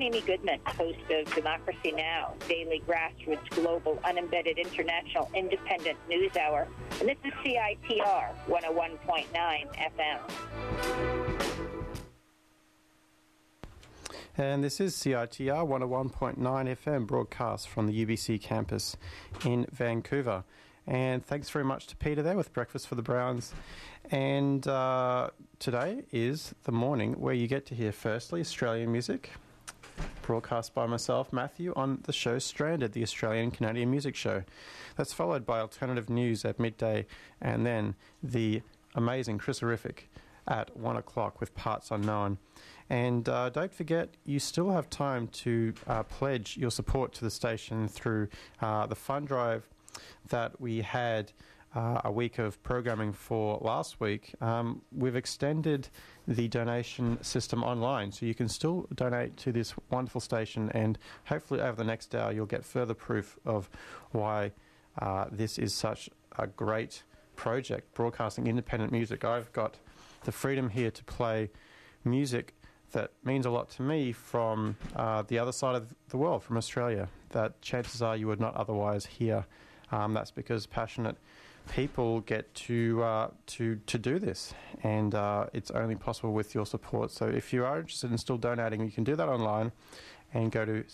Amy Goodman, host of Democracy Now!, daily grassroots, global, unembedded, international, independent news hour. And this is CITR 101.9 FM. And this is CITR 101.9 FM, broadcast from the UBC campus in Vancouver. And thanks very much to Peter there with Breakfast for the Browns. And today is the morning where you get to hear, firstly, Australian music, broadcast by myself, Matthew, on the show Stranded, the Australian-Canadian music show. That's followed by alternative news at midday, and then the amazing Chrisorific at 1 o'clock with Parts Unknown. And don't forget, you still have time to pledge your support to the station through the fund drive that we had a week of programming for last week. We've extended the donation system online, so you can still donate to this wonderful station, and hopefully over the next hour you'll get further proof of why this is such a great project, broadcasting independent music. I've got the freedom here to play music that means a lot to me from the other side of the world, from Australia, that chances are you would not otherwise hear. That's because passionate people get to do this, and it's only possible with your support. So if you are interested in still donating, you can do that online and go to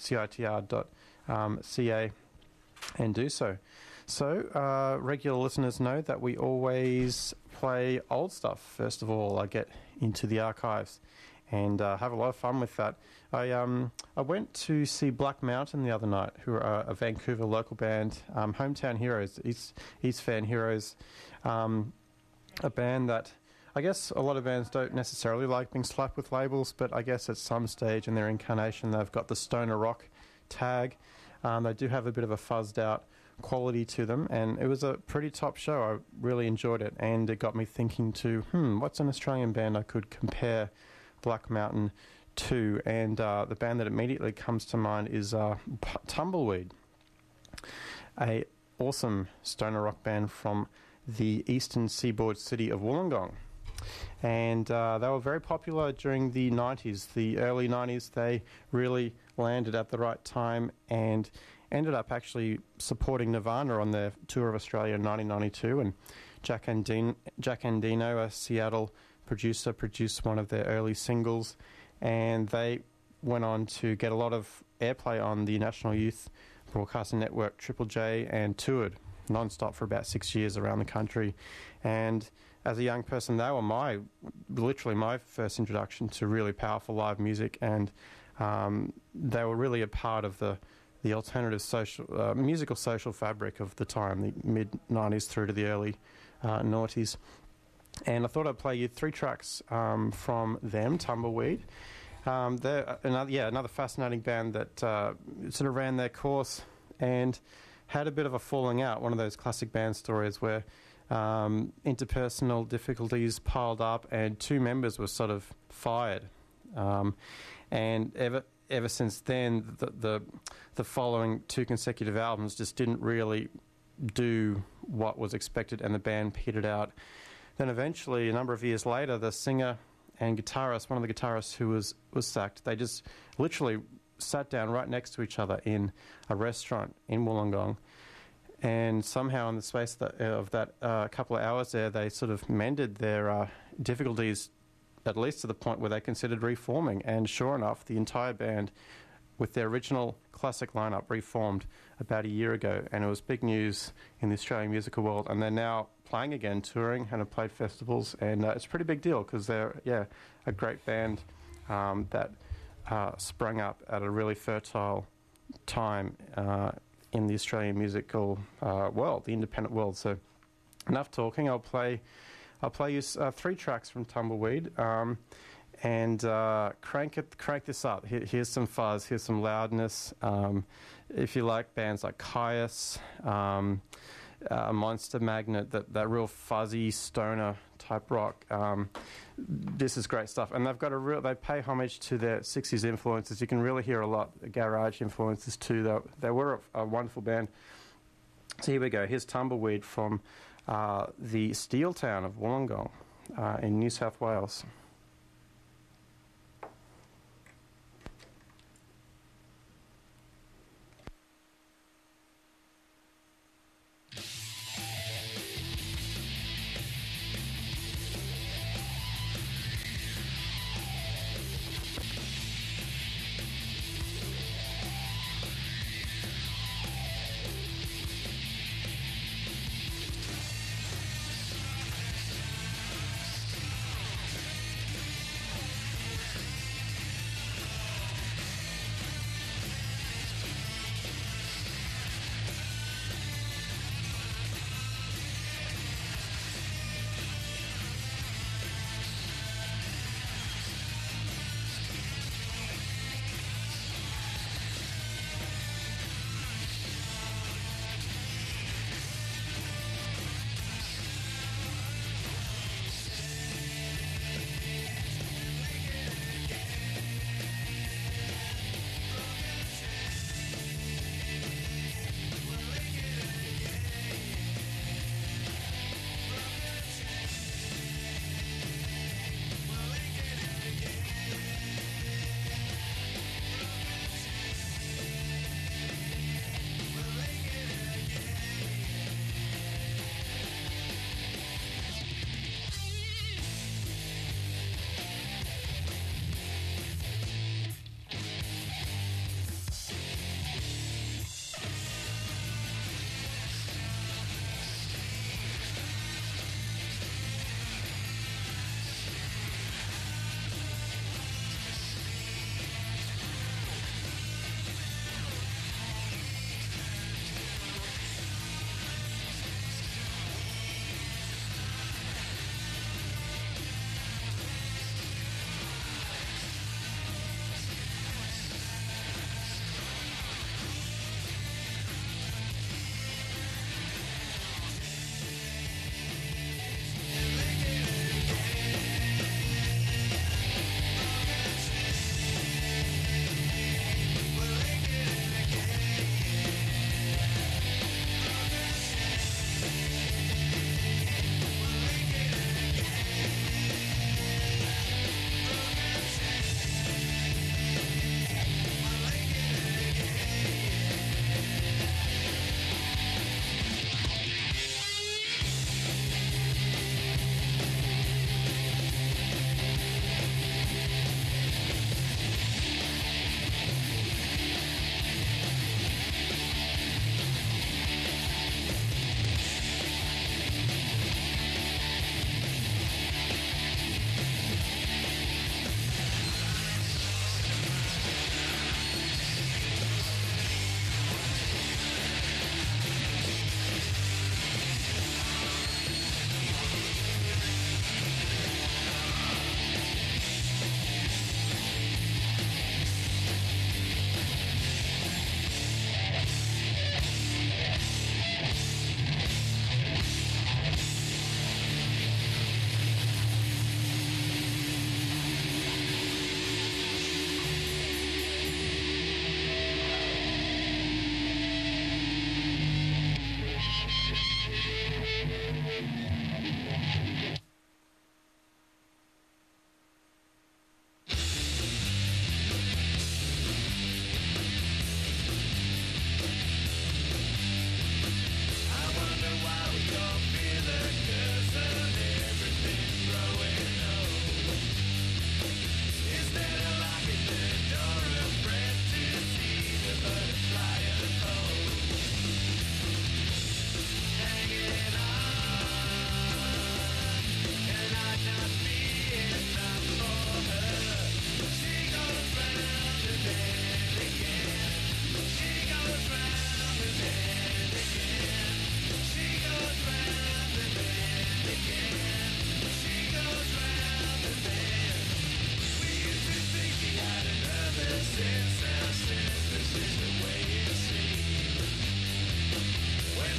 citr.ca and do so. So regular listeners know that we always play old stuff. First of all, I get into the archives and have a lot of fun with that. I went to see Black Mountain the other night, who are a Vancouver local band, Hometown Heroes, East Fan Heroes, a band that I guess a lot of bands don't necessarily like being slapped with labels, but I guess at some stage in their incarnation they've got the stoner rock tag. They do have a bit of a fuzzed out quality to them, and it was a pretty top show. I really enjoyed it, and it got me thinking to, what's an Australian band I could compare Black Mountain to? And the band that immediately comes to mind is Tumbleweed, a awesome stoner rock band from the eastern seaboard city of Wollongong. And they were very popular during the 90s, the early 90s. They really landed at the right time and ended up actually supporting Nirvana on their tour of Australia in 1992. And Jack Andino, a Seattle producer, produced one of their early singles, and they went on to get a lot of airplay on the National Youth Broadcasting Network, Triple J, and toured non-stop for about 6 years around the country. And as a young person, they were literally my first introduction to really powerful live music, and they were really a part of the alternative musical social fabric of the time, the mid-90s through to the early noughties. And I thought I'd play you 3 tracks from them, Tumbleweed. They're another fascinating band that sort of ran their course and had a bit of a falling out, one of those classic band stories where interpersonal difficulties piled up and 2 members were sort of fired. And ever since then, the following 2 consecutive albums just didn't really do what was expected, and the band petered out. Then eventually, a number of years later, the singer and guitarist, one of the guitarists who was sacked, they just literally sat down right next to each other in a restaurant in Wollongong, and somehow in the space of that couple of hours there, they sort of mended their difficulties, at least to the point where they considered reforming. And sure enough, the entire band, with their original classic lineup, reformed about a year ago, and it was big news in the Australian musical world. And they're now playing again, touring, and have played festivals, and it's a pretty big deal because they're a great band that sprung up at a really fertile time in the Australian musical world, the independent world. So enough talking. I'll play you 3 tracks from Tumbleweed, and crank this up. Here's some fuzz, here's some loudness. If you like bands like Caius, Monster Magnet, that real fuzzy stoner type rock, this is great stuff. And they've got they pay homage to their 60s influences. You can really hear a lot of garage influences too. They were a wonderful band. So here we go. Here's Tumbleweed from the steel town of Wollongong in New South Wales.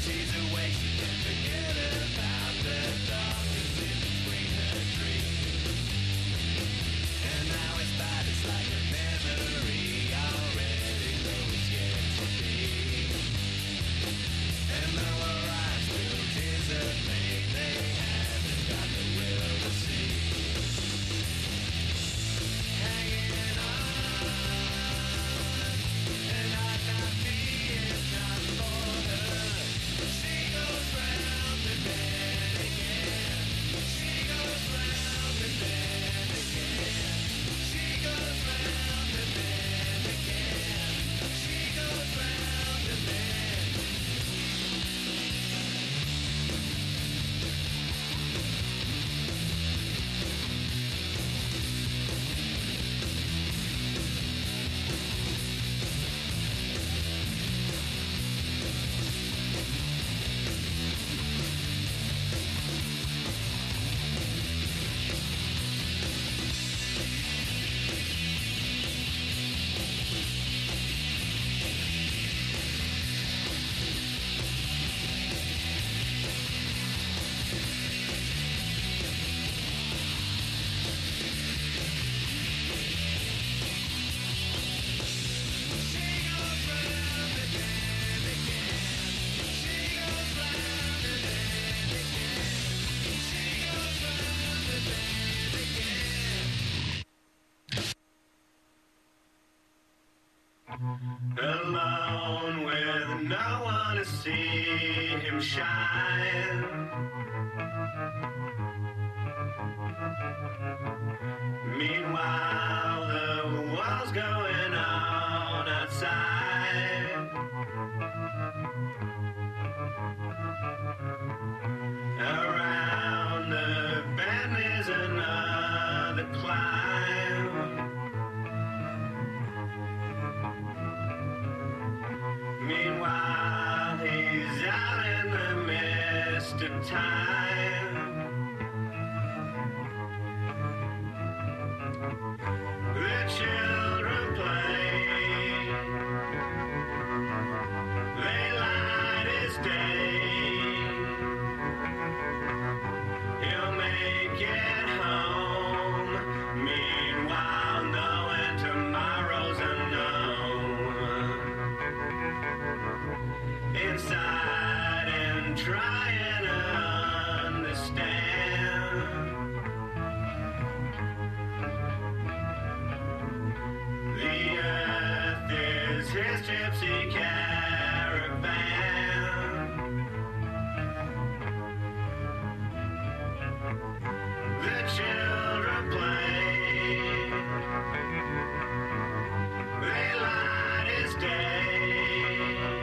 Alone with no one to see him shine. Meanwhile, the world's going on outside. Around the bend is another climb. Meanwhile, he's out in the mist of time. The children play. They light his day. He'll make it home. Meanwhile, knowing tomorrow's unknown. Inside and trying to understand. The earth is his gypsy caravan. The children play. They light his day.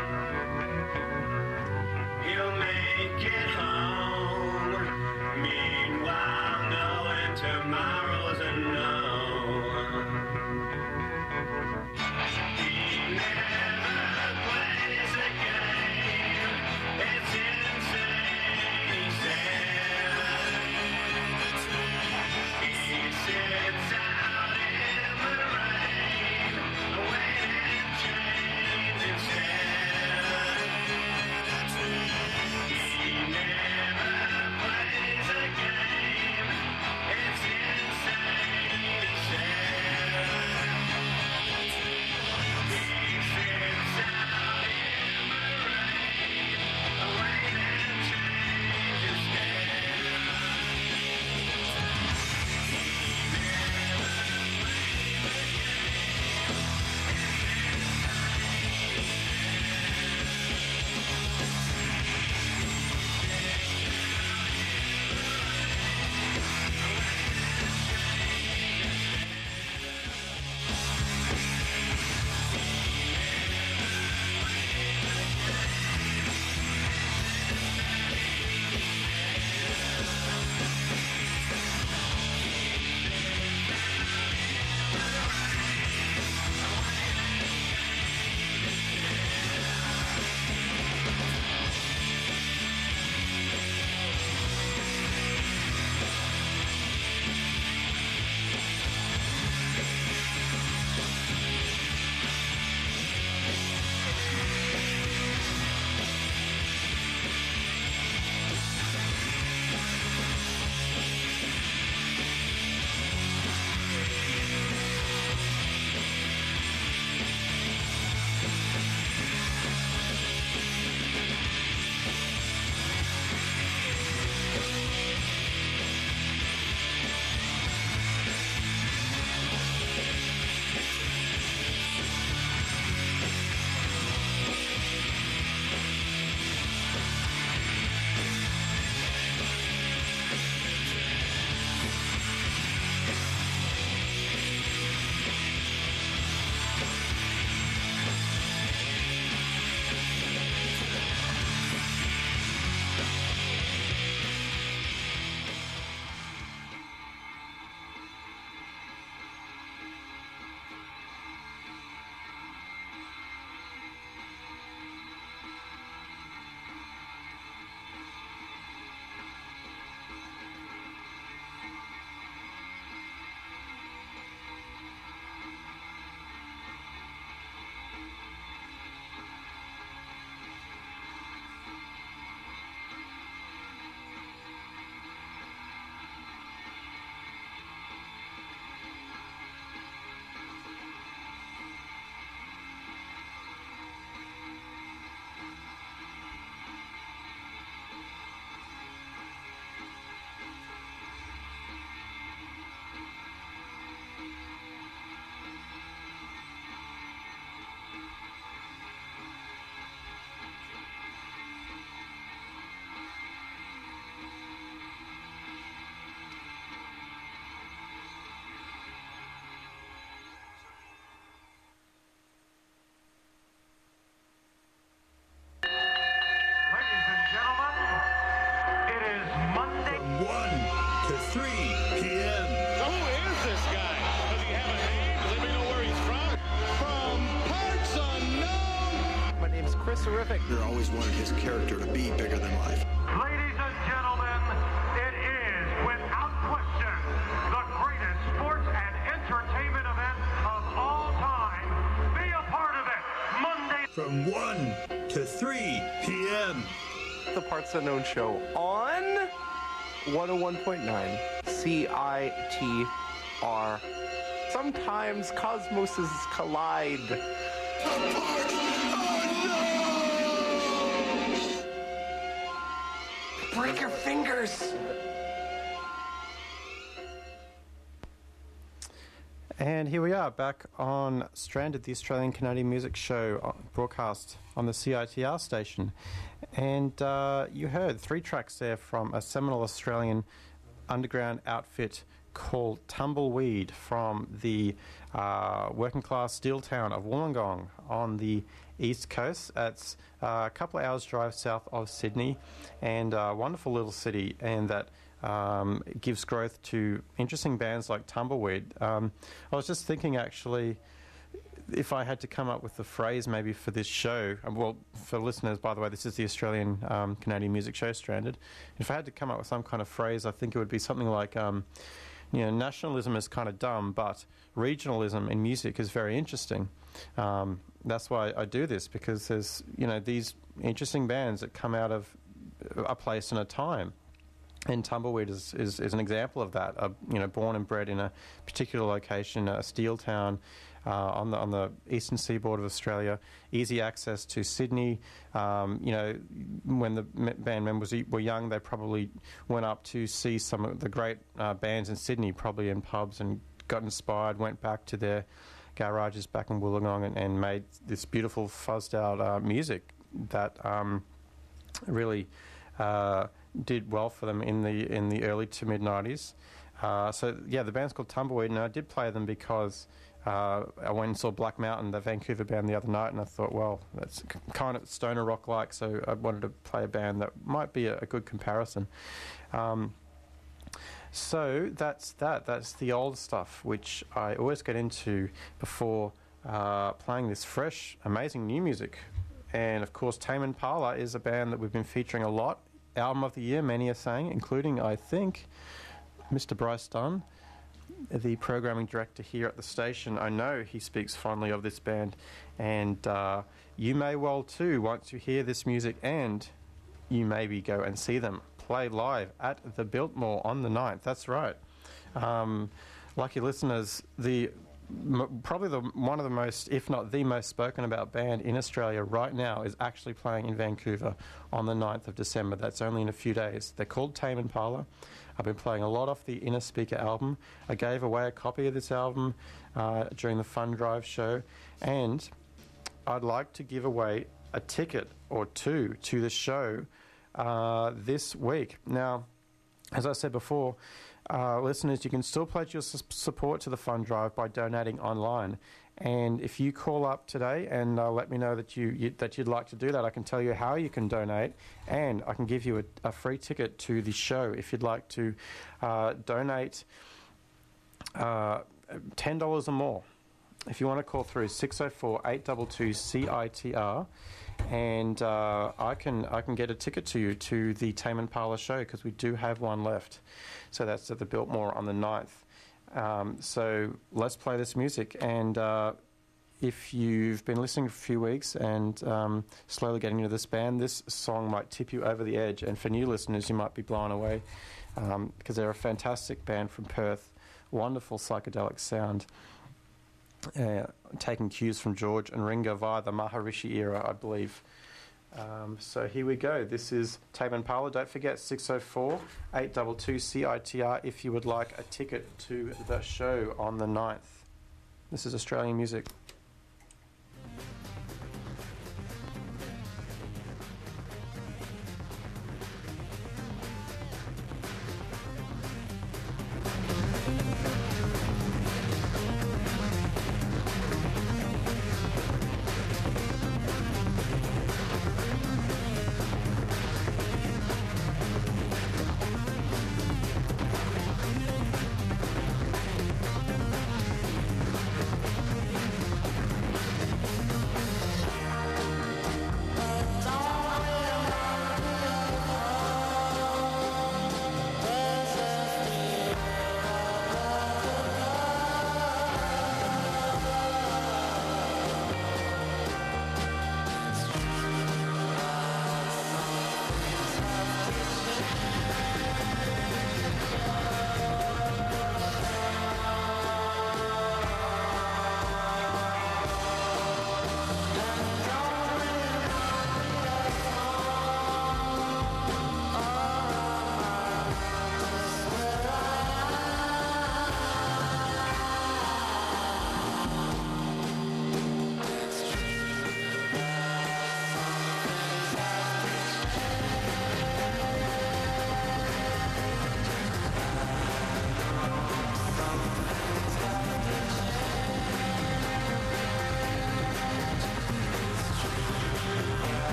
He'll make it home. Meanwhile, knowing tomorrow's unknown. He never plays a game. It's insane, he said. He sits out in the rain, waiting chains instead. He never to 3 p.m. So who is this guy? Does he have a name? Does anybody know where he's from? From parts unknown. My name's Chris Horrific. You're always wanted his character to be bigger than life. Ladies and gentlemen, it is, without question, the greatest sports and entertainment event of all time. Be a part of it, Monday. From 1 to 3 p.m. The Parts Unknown Show on 101.9 CITR. Sometimes cosmoses collide. Break your fingers! And here we are back on Stranded, the Australian Canadian Music Show, broadcast on the CITR station. And you heard 3 tracks there from a seminal Australian underground outfit called Tumbleweed from the working class steel town of Wollongong on the east coast. That's a couple of hours drive south of Sydney, and a wonderful little city, and that gives growth to interesting bands like Tumbleweed. I was just thinking, actually, if I had to come up with a phrase maybe for this show, well, for listeners, by the way, this is the Australian Canadian Music Show, Stranded. If I had to come up with some kind of phrase, I think it would be something like, nationalism is kind of dumb, but regionalism in music is very interesting. That's why I do this, because there's, these interesting bands that come out of a place and a time. And Tumbleweed is an example of that. Born and bred in a particular location, a steel town on the eastern seaboard of Australia. Easy access to Sydney. When the band members were young, they probably went up to see some of the great bands in Sydney, probably in pubs, and got inspired, went back to their garages back in Wollongong and made this beautiful fuzzed out music that really did well for them in the early to mid 90s. The band's called Tumbleweed, and I did play them because I went and saw Black Mountain, the Vancouver band, the other night, and I thought, well, that's kind of stoner rock like, so I wanted to play a band that might be a good comparison. So that's the old stuff, which I always get into before playing this fresh, amazing new music. And of course, Tame Impala is a band that we've been featuring a lot. Album of the year, many are saying, including, I think, Mr. Bryce Dunn, the programming director here at the station. I know he speaks fondly of this band, and you may well too once you hear this music, and you maybe go and see them play live at the Biltmore on the 9th. That's right. Lucky listeners, probably one of the most, if not the most spoken about band in Australia right now is actually playing in Vancouver on the 9th of December. That's only in a few days. They're called Tame Impala. I've been playing a lot off the Inner Speaker album. I gave away a copy of this album during the Fun Drive show, and I'd like to give away a ticket or two to the show this week. Now, as I said before, listeners, you can still pledge your support to the Fund Drive by donating online. And if you call up today and let me know that you'd like to do that, I can tell you how you can donate, and I can give you a free ticket to the show if you'd like to donate $10 or more. If you want to call through 604-822-CITR, and I can get a ticket to you to the Tame Impala show, because we do have one left. So that's at the Biltmore on the 9th. So let's play this music, and if you've been listening for a few weeks and slowly getting into this band, this song might tip you over the edge, and for new listeners you might be blown away, because they're a fantastic band from Perth, wonderful psychedelic sound, taking cues from George and Ringo via the Maharishi era, I believe. So here we go. This is Tame Impala. Don't forget 604-822-CITR if you would like a ticket to the show on the 9th. This is Australian music.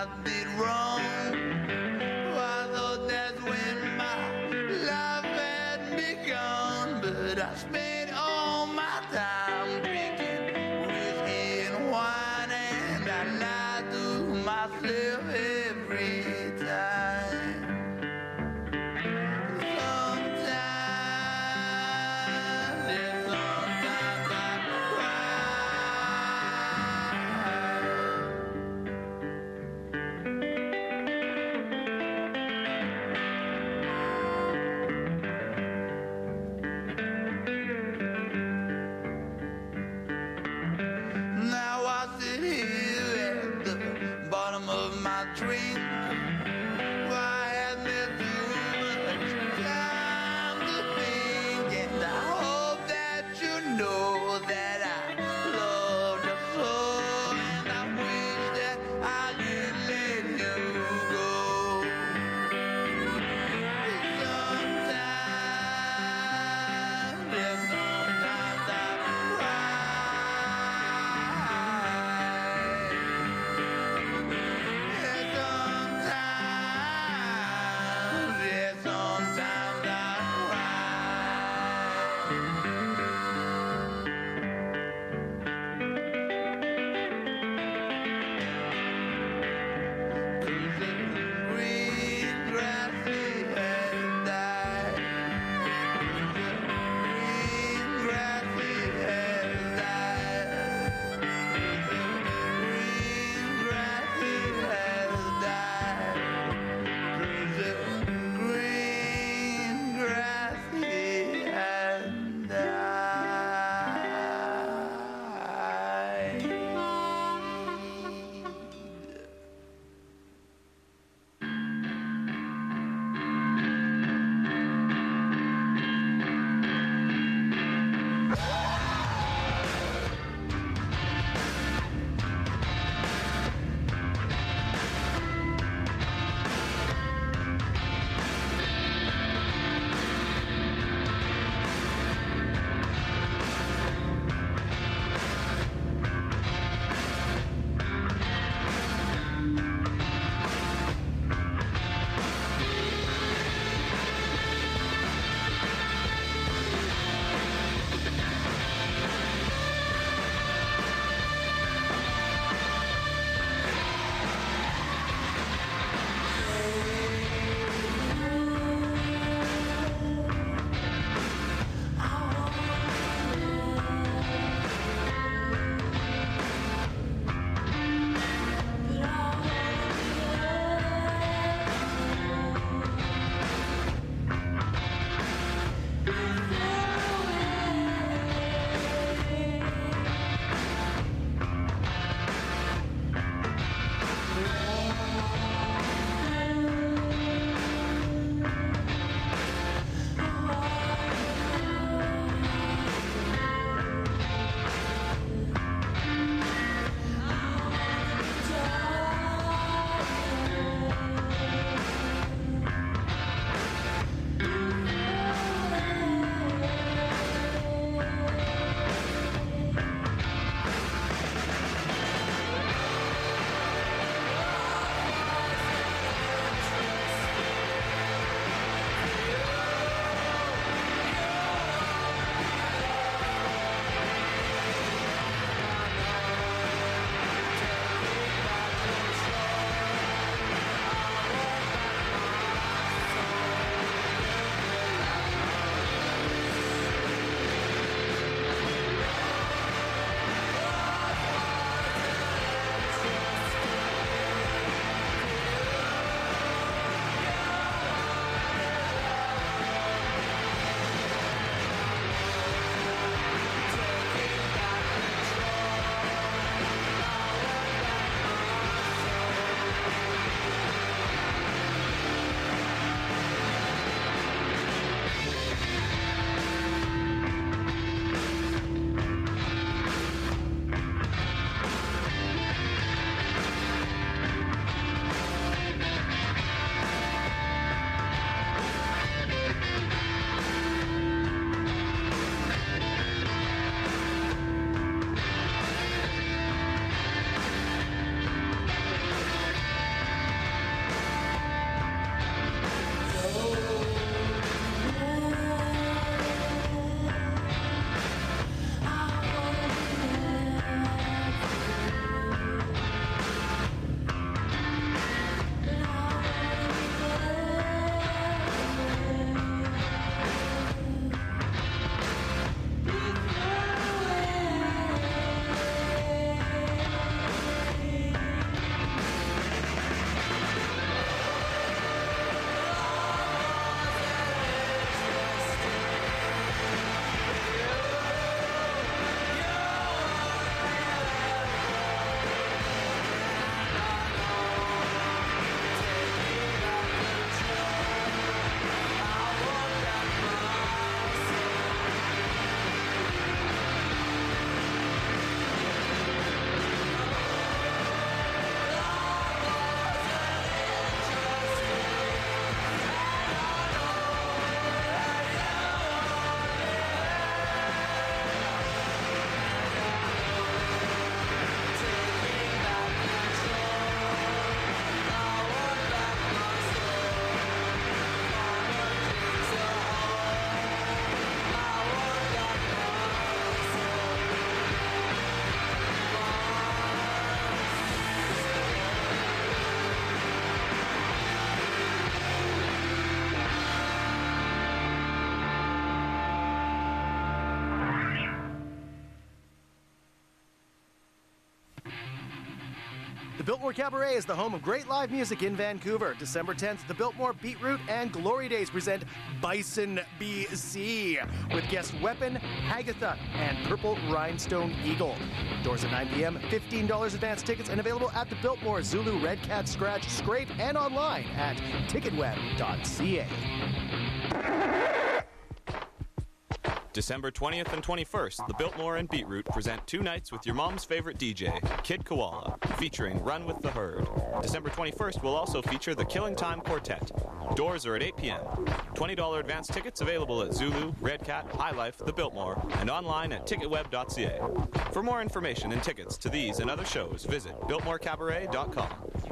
I did wrong. I thought that's when my life had begun, but I spent all my time drinking whiskey and wine, and I lied to myself every time. Sometimes, yeah, sometimes I cry. Now I sit here at the bottom of my drink. Why had there too much time to think? And I hope that you know that I love you so, and I wish that I could let you go. Sometimes, yeah, sometimes I cry. Yeah, sometimes. The Biltmore Cabaret is the home of great live music in Vancouver. December 10th, the Biltmore Beetroot and Glory Days present Bison BC with guest Weapon, Hagatha, and Purple Rhinestone Eagle. Doors at 9 p.m., $15 advance tickets, and available at the Biltmore, Zulu, Red Cat, Scratch, Scrape, and online at ticketweb.ca. December 20th and 21st, the Biltmore and Beetroot present 2 nights with your mom's favorite DJ, Kid Koala, featuring Run with the Herd. December 21st will also feature the Killing Time Quartet. Doors are at 8 p.m. $20 advance tickets available at Zulu, Red Cat, High Life, the Biltmore, and online at ticketweb.ca. For more information and tickets to these and other shows, visit biltmorecabaret.com.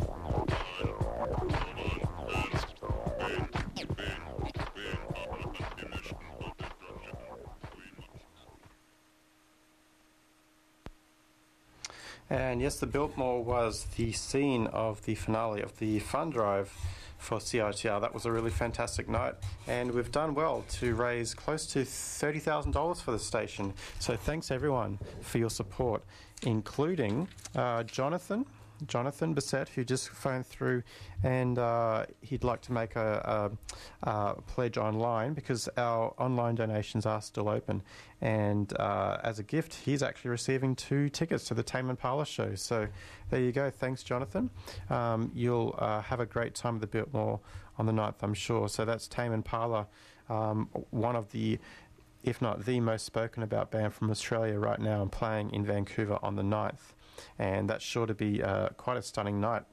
And yes, the Biltmore was the scene of the finale of the fund drive for CITR. That was a really fantastic night, and we've done well to raise close to $30,000 for the station. So thanks everyone for your support, including Jonathan Bissett, who just phoned through, and he'd like to make a pledge online because our online donations are still open. And as a gift, he's actually receiving 2 tickets to the Tame Impala show. So there you go. Thanks, Jonathan. You'll have a great time at the Biltmore on the 9th, I'm sure. So that's Tame Impala, one of the, if not the most spoken about band from Australia right now, and playing in Vancouver on the 9th. And that's sure to be quite a stunning night.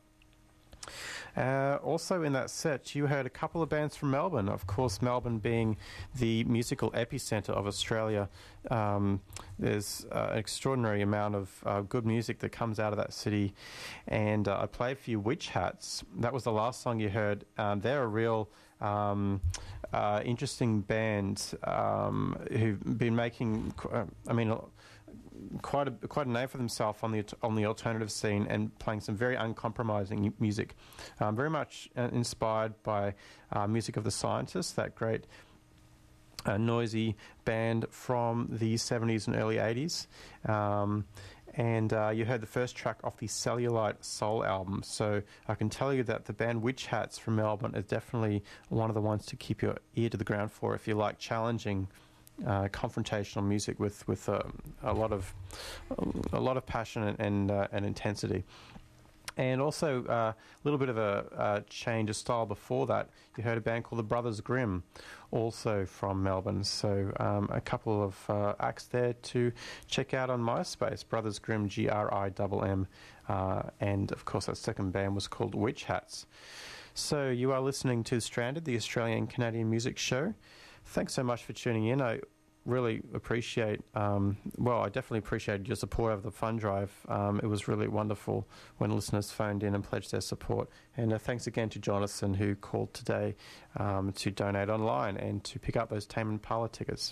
Also in that set, you heard a couple of bands from Melbourne. Of course, Melbourne being the musical epicenter of Australia, there's an extraordinary amount of good music that comes out of that city. And I played for you Witch Hats. That was the last song you heard. They're a real interesting band who've been making, quite a name for themselves on the alternative scene, and playing some very uncompromising music, very much inspired by Music of the Scientists, that great noisy band from the 70s and early 80s. And you heard the first track off the Cellulite Soul album. So I can tell you that the band Witch Hats from Melbourne is definitely one of the ones to keep your ear to the ground for if you like challenging confrontational music with a lot of passion and intensity. And also a little bit of a change of style before that. You heard a band called the Brothers Grimm, also from Melbourne. So a couple of acts there to check out on MySpace. Brothers Grimm, GRIMM. And of course that second band was called Witch Hats. So you are listening to Stranded, the Australian Canadian music show. Thanks so much for tuning in. I really appreciate, I definitely appreciated your support over the fund drive. It was really wonderful when listeners phoned in and pledged their support. And thanks again to Jonathan, who called today to donate online and to pick up those Tame Impala tickets.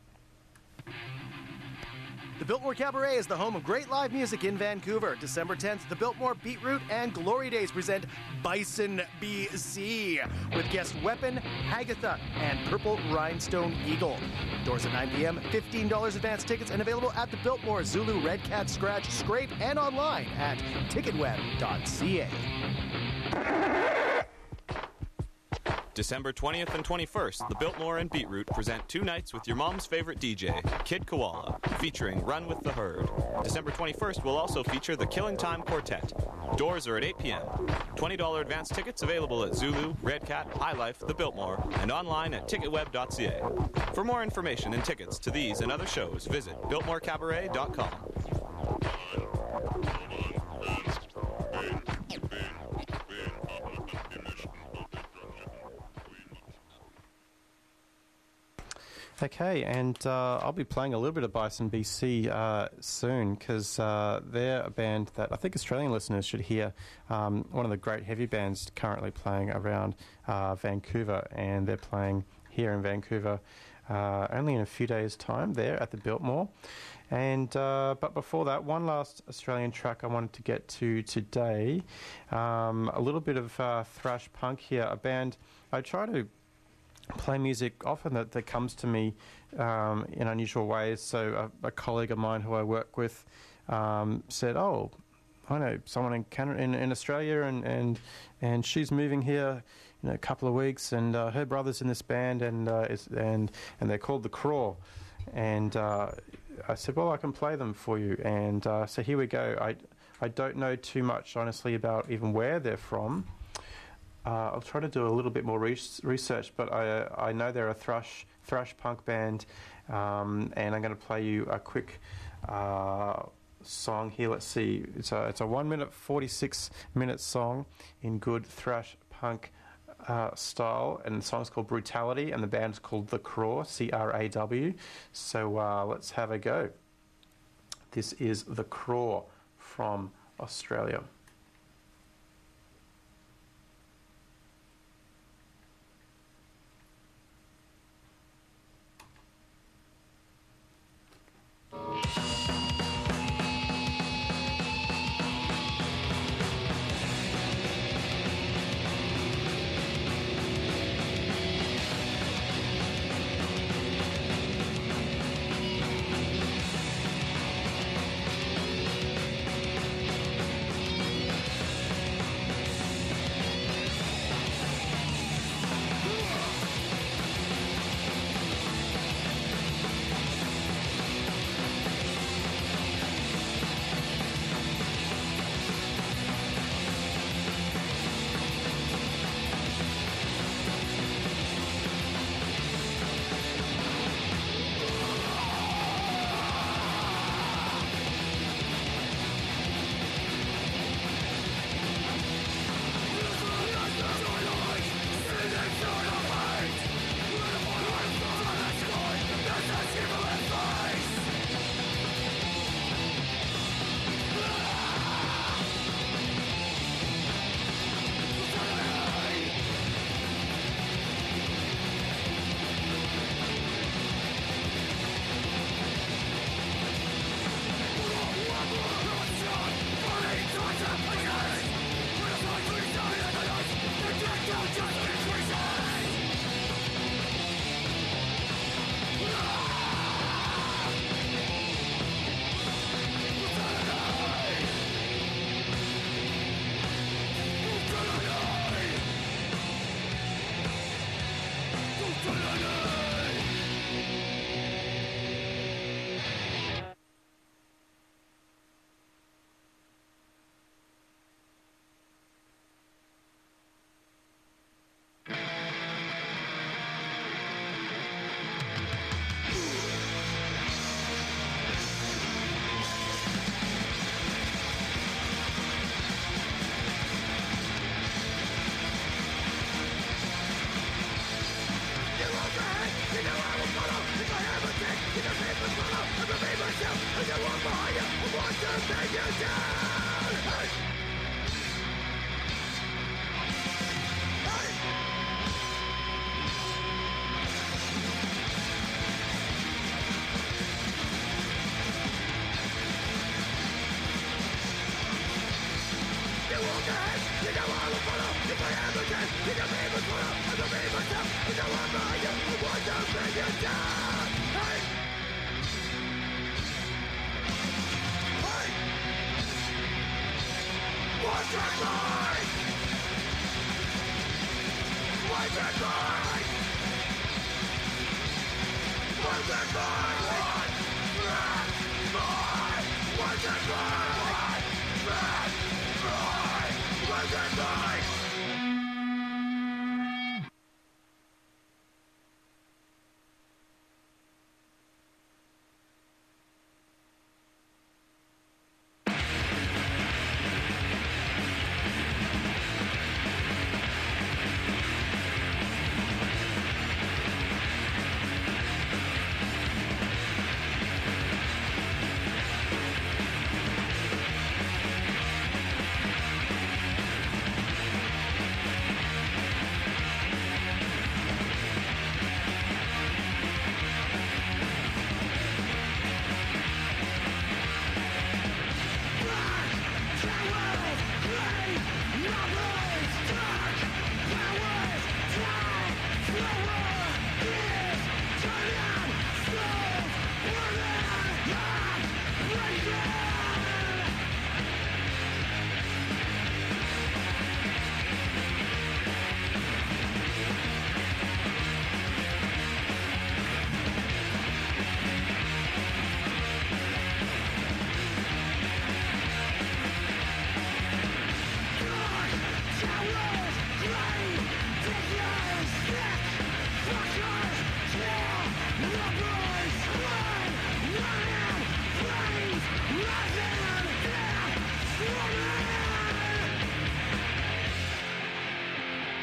The Biltmore Cabaret is the home of great live music in Vancouver. December 10th, the Biltmore Beetroot and Glory Days present Bison BC with guest Weapon, Hagatha, and Purple Rhinestone Eagle. Doors at 9 p.m., $15 advance tickets, and available at the Biltmore, Zulu, Red Cat, Scratch, Scrape, and online at ticketweb.ca. December 20th and 21st, the Biltmore and Beetroot present 2 nights with your mom's favorite DJ, Kid Koala, featuring Run with the Herd. December 21st will also feature the Killing Time Quartet. Doors are at 8 p.m. $20 advance tickets available at Zulu, Red Cat, High Life, the Biltmore, and online at ticketweb.ca. For more information and tickets to these and other shows, visit biltmorecabaret.com. Okay, and I'll be playing a little bit of Bison BC soon, because they're a band that I think Australian listeners should hear. One of the great heavy bands currently playing around Vancouver, and they're playing here in Vancouver only in a few days' time there at the Biltmore. And but before that, one last Australian track I wanted to get to today. A little bit of thrash punk here. A band I try to play music often that comes to me in unusual ways. So a colleague of mine who I work with said, "Oh, I know someone in Canada, in Australia, and she's moving here in a couple of weeks, and her brother's in this band, and they're called The Craw. And I said, well, I can play them for you. And so here we go. I don't know too much, honestly, about even where they're from. I'll try to do a little bit more research, but I know they're a thrash punk band, and I'm going to play you a quick song here. Let's see. It's a 1 minute 46 minute song in good thrash punk style, and the song's called Brutality, and the band's called The Craw, C-R-A-W. So let's have a go. This is The Craw from Australia.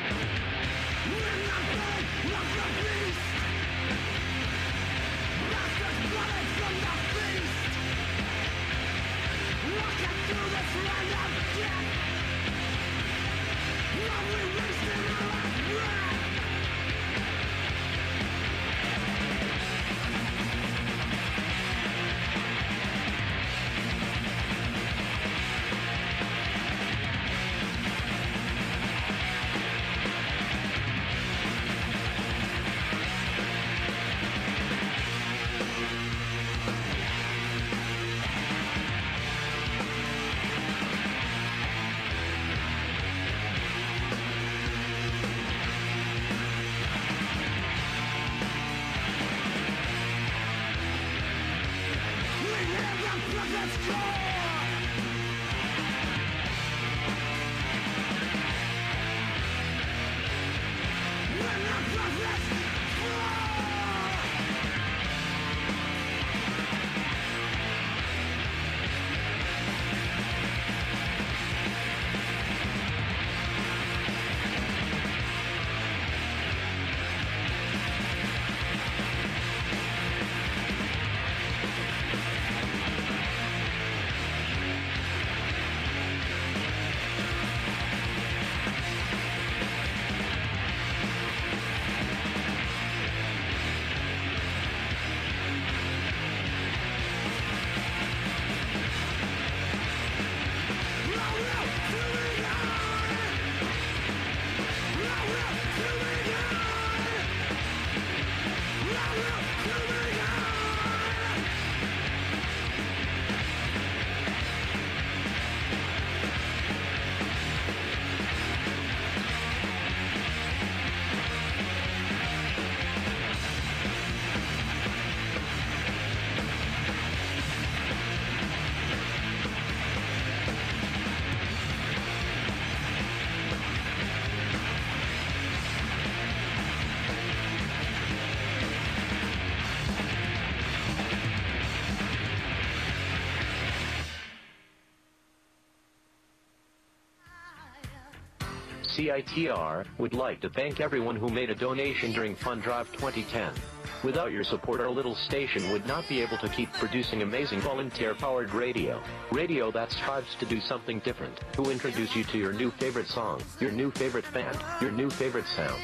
CITR would like to thank everyone who made a donation during Fund Drive 2010. Without your support, our little station would not be able to keep producing amazing volunteer-powered radio. Radio that strives to do something different, to introduce you to your new favorite song, your new favorite band, your new favorite sound.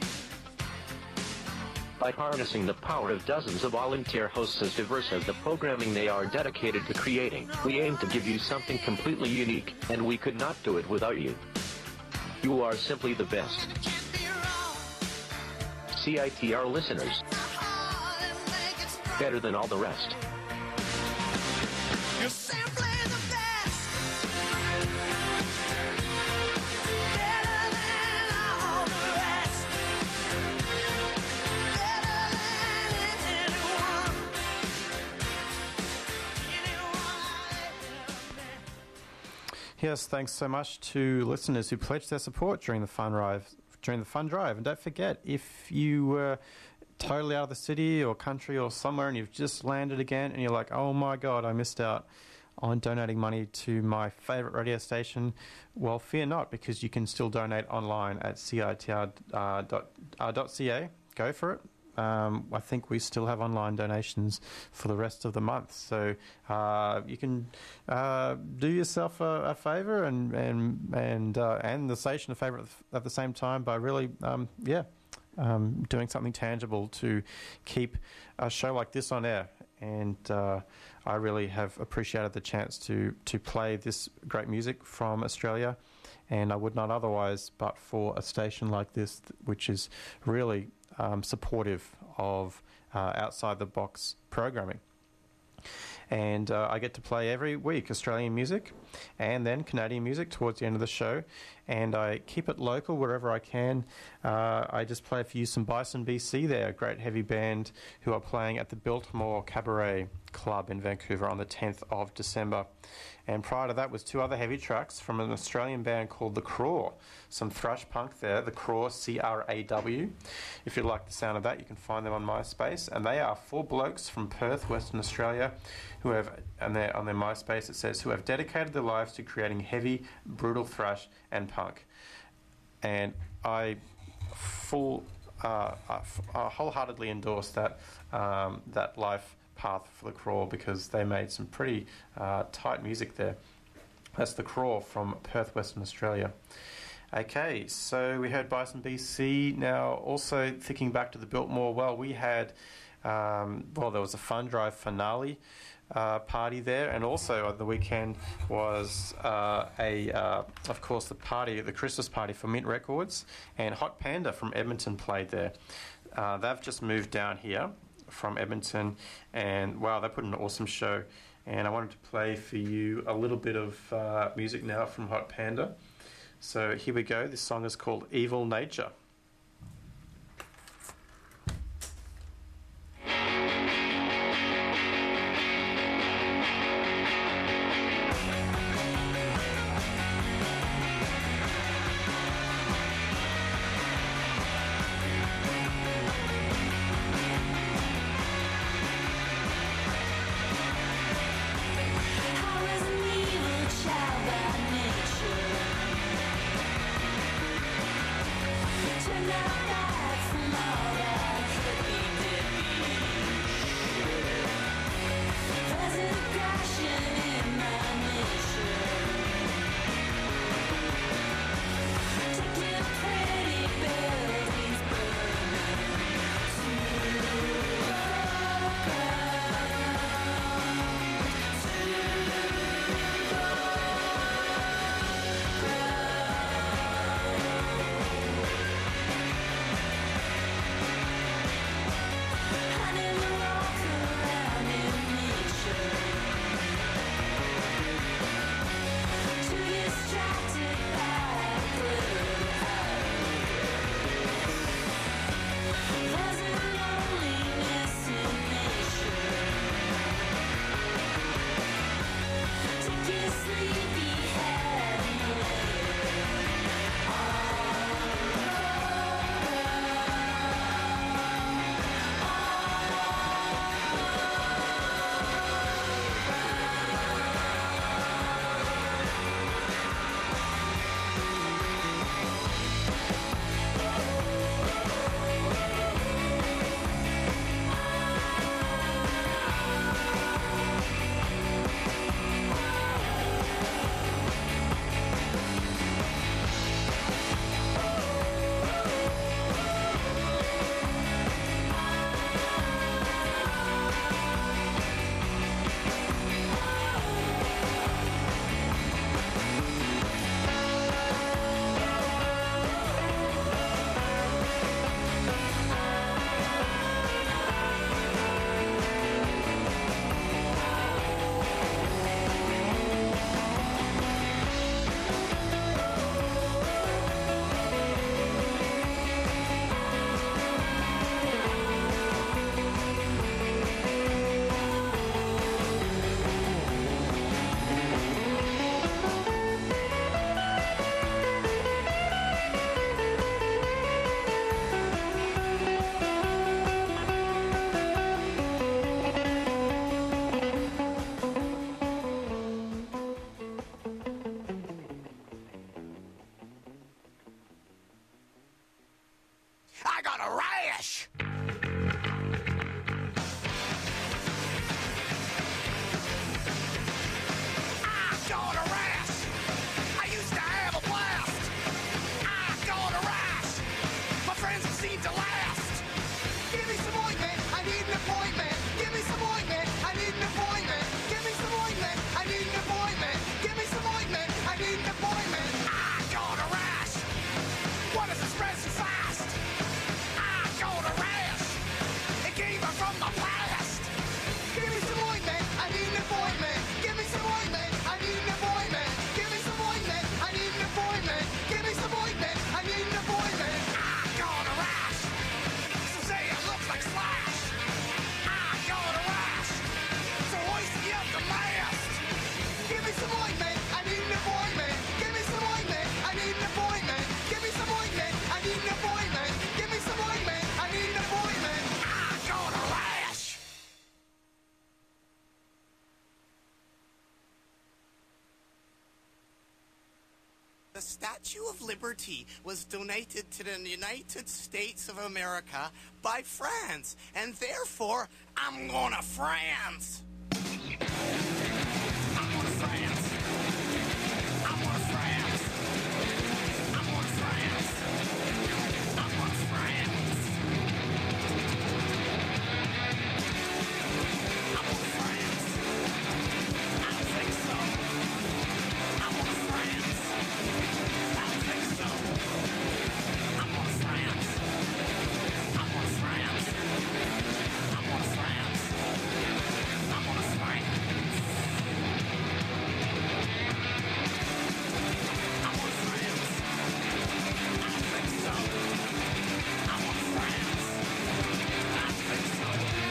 By harnessing the power of dozens of volunteer hosts as diverse as the programming they are dedicated to creating, we aim to give you something completely unique, and we could not do it without you. You are simply the best. CITR listeners. Better than all the rest. You're simply the best. Better than all the rest. Better than anyone. Yes, thanks so much to listeners who pledged their support during the fund drive. And don't forget, if you were totally out of the city or country or somewhere and you've just landed again and you're like, oh my God, I missed out on donating money to my favourite radio station, well, fear not, because you can still donate online at citr.ca. Go for it. I think we still have online donations for the rest of the month, so you can do yourself a favour and the station a favour at the same time by really, doing something tangible to keep a show like this on air. And I really have appreciated the chance to play this great music from Australia, and I would not otherwise but for a station like this, which is really supportive of outside-the-box programming. And I get to play every week Australian music and then Canadian music towards the end of the show, and I keep it local wherever I can. I just play for you some Bison BC there, a great heavy band who are playing at the Biltmore Cabaret Club in Vancouver on the 10th of December. And prior to that was two other heavy tracks from an Australian band called The Craw. Some thrash punk there, The Craw, C-R-A-W. If you like the sound of that, you can find them on MySpace. And they are four blokes from Perth, Western Australia, who have, on their MySpace it says, who have dedicated their lives to creating heavy, brutal thrash and punk. and I wholeheartedly endorse that that life path for the Craw, because they made some pretty tight music there. That's the Craw from Perth, Western Australia. Okay, so we heard Bison BC. Now, also thinking back to the Biltmore, well, we had, there was a Fun Drive finale party there, and also on the weekend was of course, the Christmas party for Mint Records, and Hot Panda from Edmonton played there. They've just moved down here from Edmonton, and wow, they put an awesome show. And I wanted to play for you a little bit of music now from Hot Panda. So here we go. This song is called Evil Nature. Statue of Liberty was donated to the United States of America by France, and therefore, I'm going to France. I'm going to France. I'm going to France. I'm going to France. I'm going to France. I'm going to France. I don't think so. I'm going to France. I don't think so. I'm going to France. I'm going to France. I'm going to France. I'm going to France. I'm going to France. I don't think so. I'm going to France. I don't think so.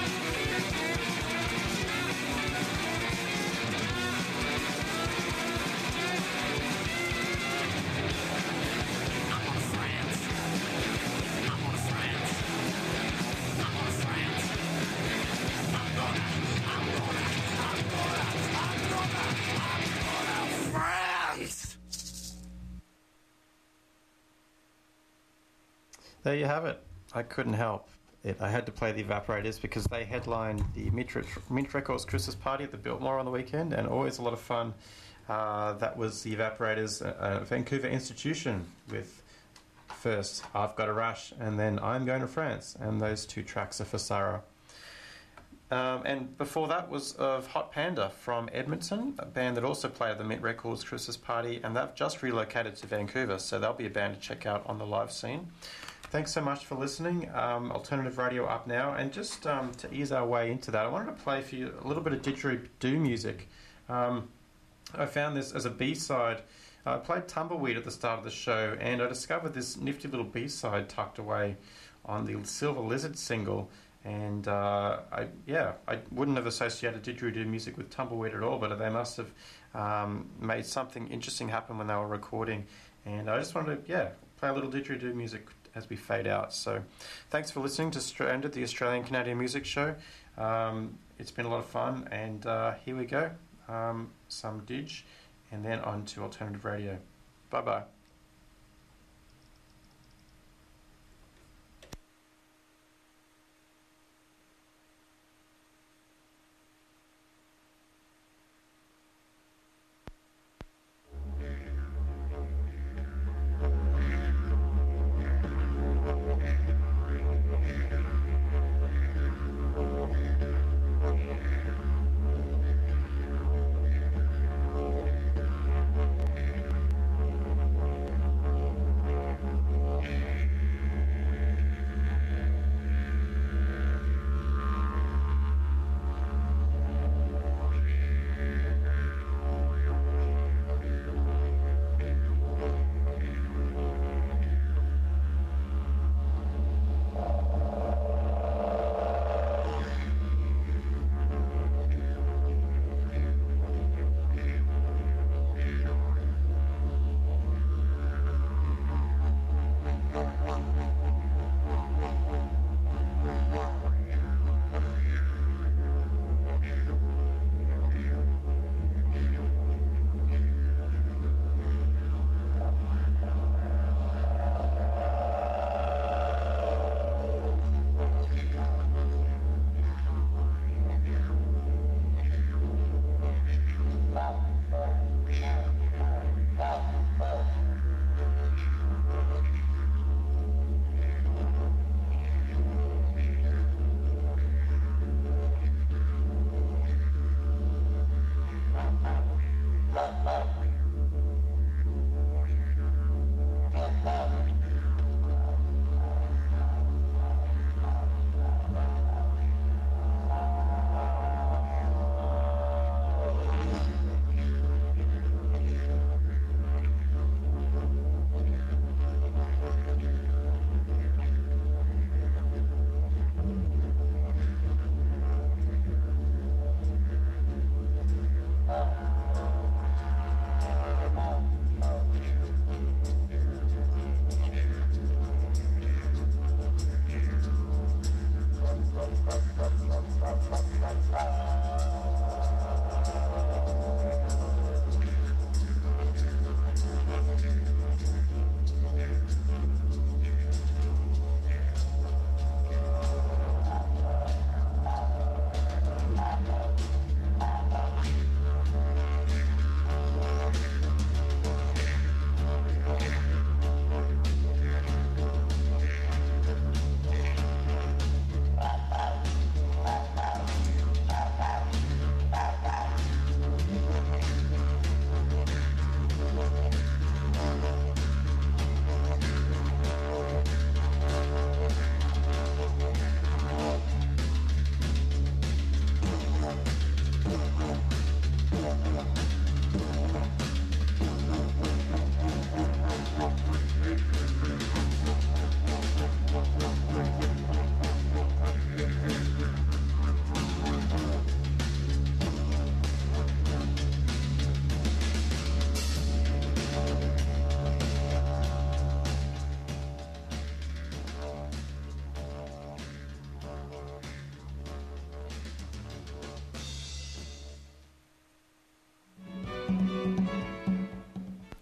There you have it. I couldn't help it. I had to play the Evaporators because they headlined the Mint Records Christmas party at the Biltmore on the weekend, and always a lot of fun. That was the Evaporators, Vancouver institution, with first I've Got a Rush and then I'm Going to France, and those two tracks are for Sarah. And before that was of Hot Panda from Edmonton, a band that also played at the Mint Records Christmas party, and they've just relocated to Vancouver, so they'll be a band to check out on the live scene. Thanks so much for listening. Alternative Radio up now, and just to ease our way into that, I wanted to play for you a little bit of didgeridoo music. I found this as a B-side. I played Tumbleweed at the start of the show, and I discovered this nifty little B-side tucked away on the Silver Lizard single. And I wouldn't have associated didgeridoo music with Tumbleweed at all, but they must have made something interesting happen when they were recording. And I just wanted to, play a little didgeridoo music as we fade out. So thanks for listening to Stranded, the Australian Canadian Music Show. It's been a lot of fun, and here we go. Some Didge, and then on to Alternative Radio. Bye-bye.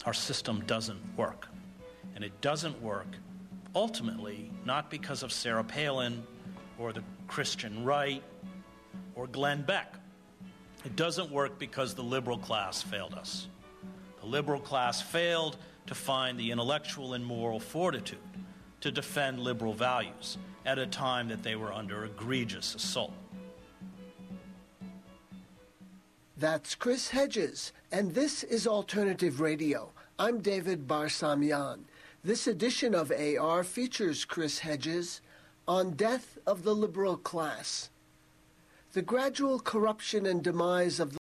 our system doesn't work. And it doesn't work, ultimately, not because of Sarah Palin or the Christian right or Glenn Beck. It doesn't work because the liberal class failed us. The liberal class failed to find the intellectual and moral fortitude to defend liberal values at a time that they were under egregious assault. That's Chris Hedges, and this is Alternative Radio. I'm David Barsamian. This edition of AR features Chris Hedges on Death of the Liberal Class. The gradual corruption and demise of the